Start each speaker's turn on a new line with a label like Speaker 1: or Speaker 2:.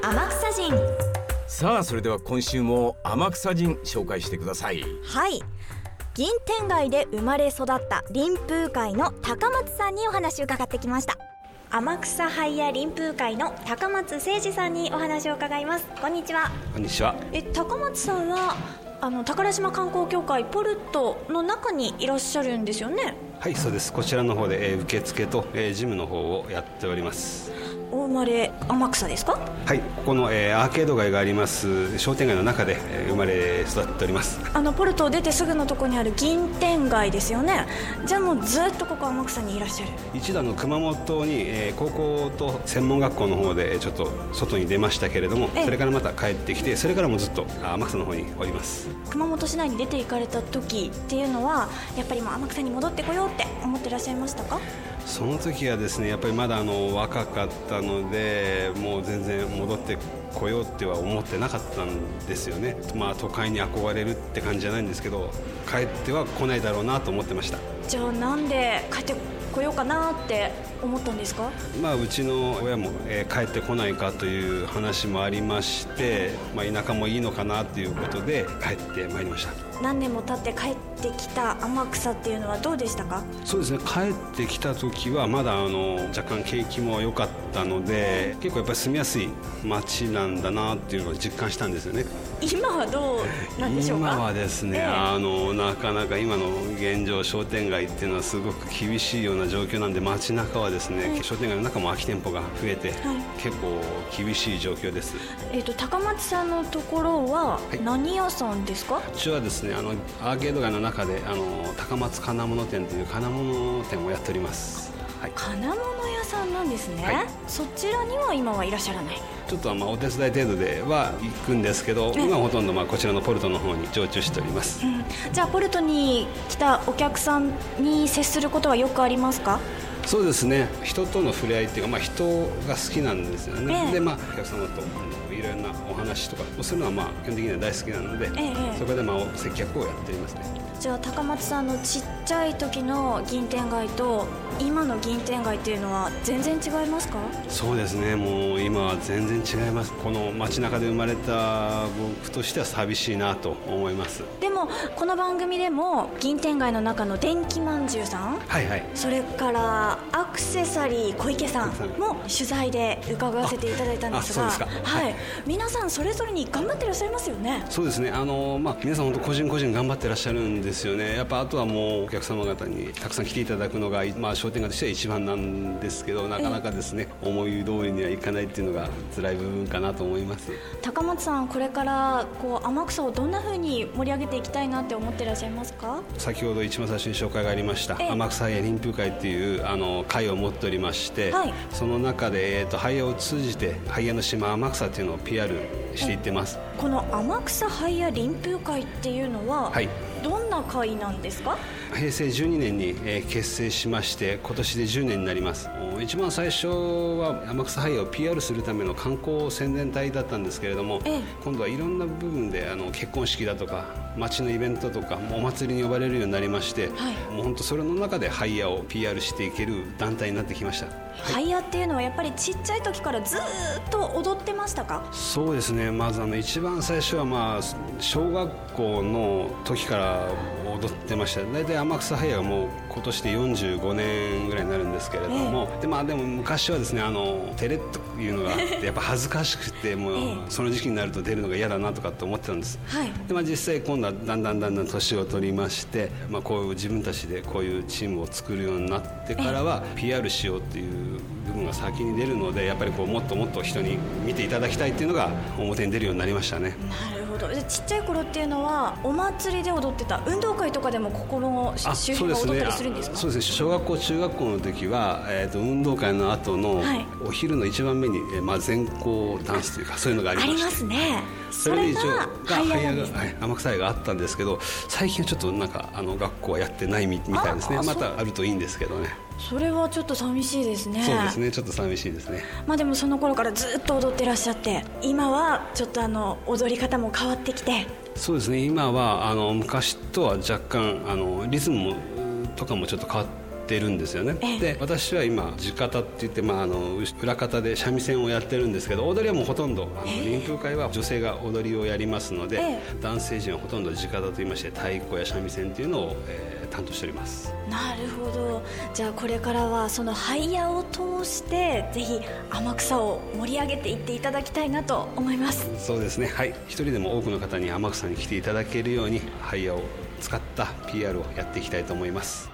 Speaker 1: 天草人。
Speaker 2: さあそれでは今週も天草人紹介してください。
Speaker 1: はい、銀天街で生まれ育った臨風会の高松さんにお話を伺ってきました。天草俳屋臨風会の高松誠二さんにお話を伺います。こんにちは。
Speaker 3: こんにちは。
Speaker 1: 高松さんは宝島観光協会ポルトの中にいらっしゃるんですよね。
Speaker 3: はい、そうです。こちらの方で、受付と、事務の方をやっております。
Speaker 1: お生まれ天草ですか？
Speaker 3: はい、ここの、アーケード街があります商店街の中で、生まれ育っております。
Speaker 1: ポルトを出てすぐのところにある銀天街ですよね。じゃあもうずっとここ天草にいらっしゃる。
Speaker 3: 一度熊本に、高校と専門学校の方でちょっと外に出ましたけれども、それからまた帰ってきて、それからもずっと天草の方におります。
Speaker 1: 熊本市内に出て行かれた時っていうのはやっぱりもう天草に戻ってこようって思ってらっしゃいましたか？
Speaker 3: その時はですね、やっぱりまだ若かったので、もう全然戻ってこようっては思ってなかったんですよね。都会に憧れるって感じじゃないんですけど、帰っては来ないだろうなと思ってました。
Speaker 1: じゃあなんで帰ってこようかなって思ったんですか？
Speaker 3: うちの親も、帰ってこないかという話もありまして、田舎もいいのかなということで帰ってまいりました。
Speaker 1: 何年も経って帰ってきた天草っていうのはどうでしたか？
Speaker 3: そうですね、帰ってきた時はまだ若干景気も良かったので、結構やっぱり住みやすい街なんだなっていうのを実感したんですよね。
Speaker 1: 今はどうなんでしょうか？
Speaker 3: 今はですね、なかなか今の現状商店街っていうのはすごく厳しいような状況なんで、街中はですね、商店街の中も空き店舗が増えて、結構厳しい状況です。
Speaker 1: 高松さんのところは何屋さんですか？
Speaker 3: うちはですね、アーケード街の中で高松金物店という金物店をやっております。
Speaker 1: 金物屋さんなんですね。そちらには今はいらっしゃらない？
Speaker 3: ちょっとお手伝い程度では行くんですけど、今はほとんどこちらのポルトの方に常駐しております。
Speaker 1: じゃあポルトに来たお客さんに接することはよくありますか？
Speaker 3: そうですね、人との触れ合いっていうか、人が好きなんですよね。で、お客様といろんなお話とかをするのは基本的には大好きなので、そこで接客をやっていますね。
Speaker 1: じゃあ高松さんのちっちゃい時の銀天街と今の銀天街っていうのは全然違いますか？
Speaker 3: そうですね、もう今は全然違います。この街中で生まれた僕としては寂しいなと思います。
Speaker 1: でもこの番組でも銀天街の中の電気まんじゅうさん、それからアクセサリー小池さんも取材で伺わせていただいたんですが、皆さんそれぞれに頑張ってらっしゃいますよね。
Speaker 3: そうですね、皆さん本当個人個人頑張ってらっしゃるんですよね。やっぱあとはもうお客様方にたくさん来ていただくのが、商店街としては一番なんですけど、なかなかですね、思い通りにはいかないっていうのが辛い部分かなと思います。
Speaker 1: 高松さん、これから天草をどんな風に盛り上げていきたいなって思ってらっしゃいますか？
Speaker 3: 先ほど一番最初に紹介がありました天草俳屋臨風会っていう会を持っておりまして、その中で、俳屋を通じて俳屋の島天草っていうのを PR していってます。
Speaker 1: この天草俳屋臨風会っていうのは、どんな会なんですか？
Speaker 3: 平成12年に、結成しまして、今年で10年になります。一番最初は天草俳屋を PR するための観光宣伝隊だったんですけれども、今度はいろんな部分で結婚式だとか街のイベントとかお祭りに呼ばれるようになりまして、もう本当それの中で俳屋を PR していける団体になってきました。
Speaker 1: 俳屋っていうのはやっぱりちっちゃい時からずっと踊ってましたか？
Speaker 3: そうですね、まず一番最初は小学校の時から踊ってました。大体天草俳屋がもう今年で45年ぐらいになるんですけれども、でも昔はですね、テレというのがやっぱ恥ずかしくて、もうその時期になると出るのが嫌だなとかって思ってたんです。で、実際今度はだんだん年を取りまして、こういう自分たちでこういうチームを作るようになってからは PR しようっていう部分が先に出るので、やっぱりもっともっと人に見ていただきたいっていうのが表に出るようになりましたね。
Speaker 1: なるほど。ちっちゃい頃っていうのはお祭りで踊ってた、運動会とかでもここの周辺は踊ったりするんですか？
Speaker 3: そうですね、小学校中学校の時は、運動会の後のお昼の一番目に、全校ダンスというかそういうのがありまして、
Speaker 1: ありますね。
Speaker 3: それで一応俳屋が天草俳屋があったんですけど、最近はちょっと学校はやってないみたいですね。またあるといいんですけどね。
Speaker 1: それはちょっと寂しいですね。
Speaker 3: そうですね、ちょっと寂しいですね。
Speaker 1: でもその頃からずっと踊ってらっしゃって、今はちょっと踊り方も変わってきて。
Speaker 3: そうですね、今は昔とは若干リズムとかもちょっと変わっってるんですよね。で私は今地方って言って、裏方で三味線をやってるんですけど、踊りはもうほとんど臨風会は女性が踊りをやりますので、男性陣はほとんど地方といいまして太鼓や三味線っていうのを、担当しております。
Speaker 1: なるほど。じゃあこれからはそのハイヤを通してぜひ天草を盛り上げていっていただきたいなと思います。
Speaker 3: そうですね、はい、一人でも多くの方に天草に来ていただけるようにハイヤを使った PR をやっていきたいと思います。